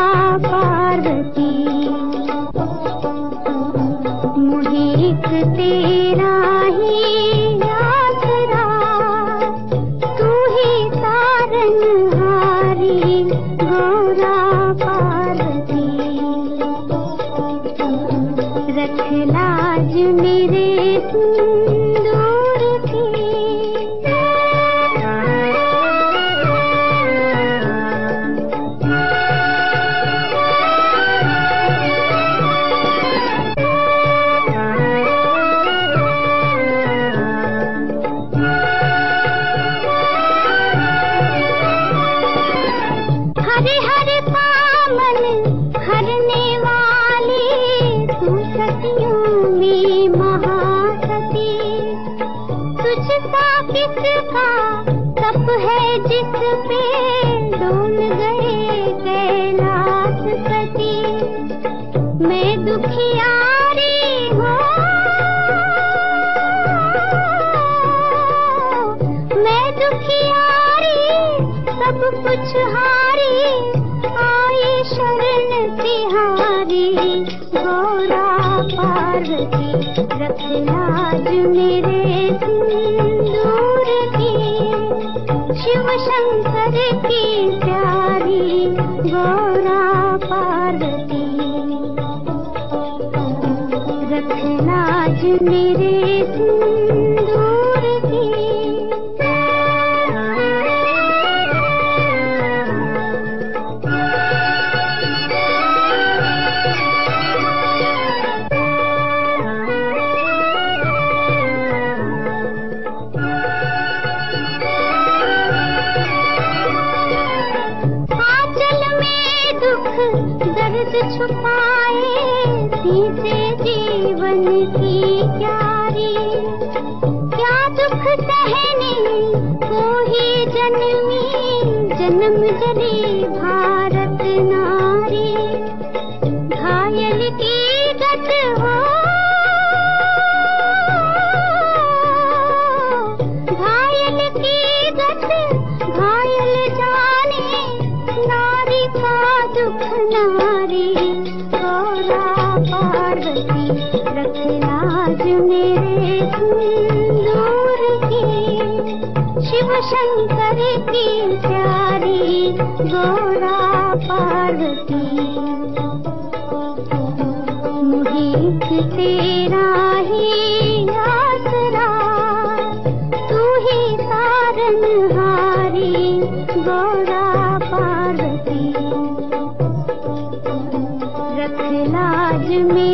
पार्वती। मुझे एक तेरा ही आसरा, तू ही तारनहारी गौरा पार्वती। रख लाज मेरे सिंदूर की, हरे हरे पामन हरने वाली तू सतियों में महासती। तुझसा किसका तप है जिस पे डोल गए कैलाश पति। मैं दुखियारी हूँ, मैं दुखियारी सब कुछ हारी, आए शरण तिहारी गौरा पार्वती। रख लाज मेरे सिंदूर की, शिव शंकर की प्यारी गौरा पार्वती। रख लाज मेरे सिंदूर की। दर्द छुपाए सीते जीवन की क्यारी। क्या दुख सहने को ही जन्मी, जन्म जली भारत नारी। घायल की गत हो, घायल की गत घायल जाने, नारी का दुख नारी गौरा पार्वती। रख लाज मेरे सिंदूर की, शिव शंकर की प्यारी गौरा पार्वती। मुझे एक तेरा ही आसरा, तू ही तारनहारी गौरा पार्वती। रख लाज में